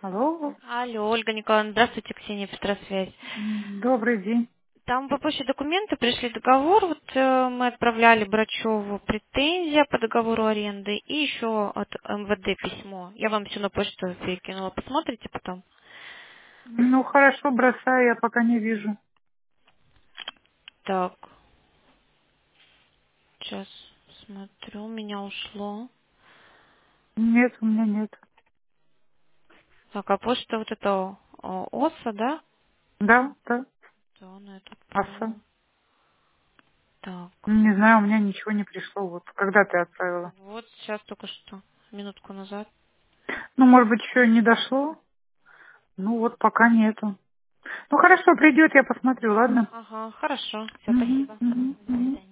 Алло, Алло, Ольга Николаевна, здравствуйте, Ксения Петросвязь. добрый день. Там по почте документы пришли договор, вот мы отправляли Брачеву претензия по договору аренды и еще от МВД письмо. Я вам все на почту перекинула, посмотрите потом. Ну, хорошо, бросаю, я пока не вижу. Так, сейчас смотрю, у меня ушло. Нет, у меня нет. Так, а почта вот это ОСА, да? Да, да, Да, она это аса. отправила. Так, Не знаю, у меня ничего не пришло. Вот, когда ты отправила? вот сейчас только что, минутку назад. Ну, может быть, еще не дошло? Ну, вот пока нету. Ну, хорошо, придет, я посмотрю, ладно? Ага, хорошо, все, Угу, спасибо. угу, До угу. свидания.